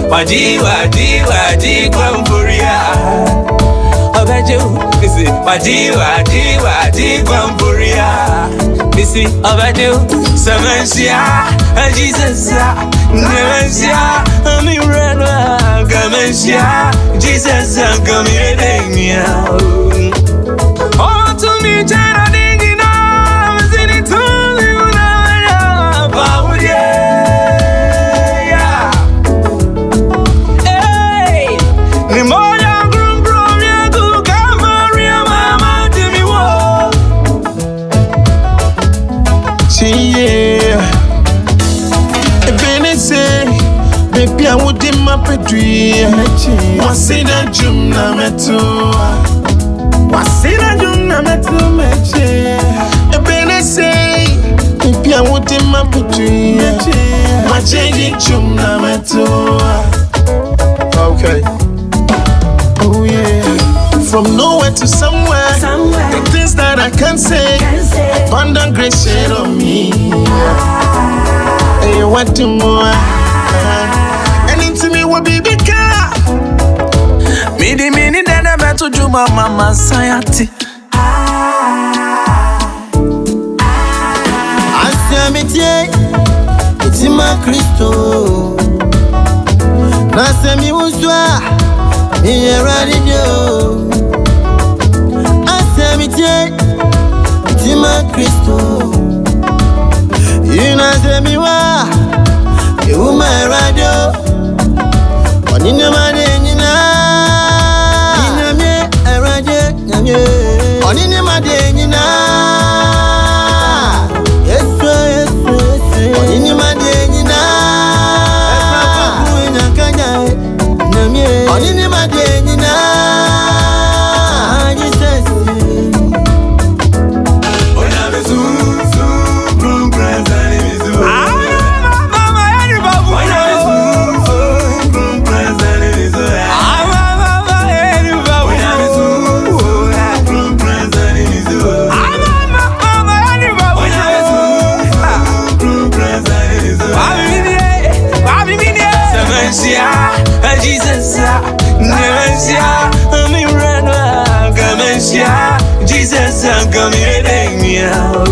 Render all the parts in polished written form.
Waji Kwampuria. Obeju, Missy, Waji Kwampuria. Missy, Obeju, Samansia, Jesus, Nemansia, Amirana, Gamensia, Jesus, come here, oh, to me, Jana Dingina, was in it to you now, yeah. Hey, Nimoya Grum Brum, Yagu, Gamaria, Mama, Timmy Wall. Yeah, say, maybe I would in my pedri. What's in a jum na metu? What's in a jum na metu? Say, maybe I would in my pedri. My changing jum na metu. Okay. Oh yeah. From nowhere to somewhere. The things that I can't say. Abundant grace shed on me. Hey, what do more? And into me will be big car. Me the meaning that I met to do my mama society. Asiamite, it's in my Christo. Nasemi uswa, me radio. Asiamite, it's in my Christo. You know me wa, you my radio. Onine madenina, inamye radio, namye. Onine madenina, yesu. Onine madenina, efrapa kuina kanya, namye. Onine madenina, Jesus. Jesus, Nemansia, Amirana, Gamensia, Jesus, come here,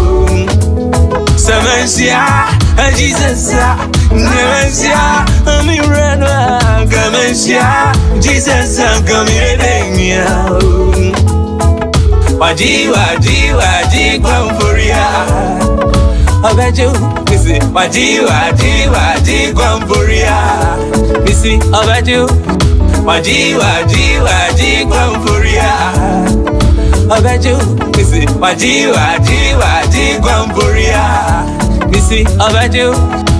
Samansia, Jesus, Nemansia, Amirana, Gamensia, Jesus, come here, Waji Kwampuria. Obeju, Missy, Waji Kwampuria. Missy, Obeju, Waji Kwampuria. Obeju, Missy, Waji Kwampuria. Missy, Obeju.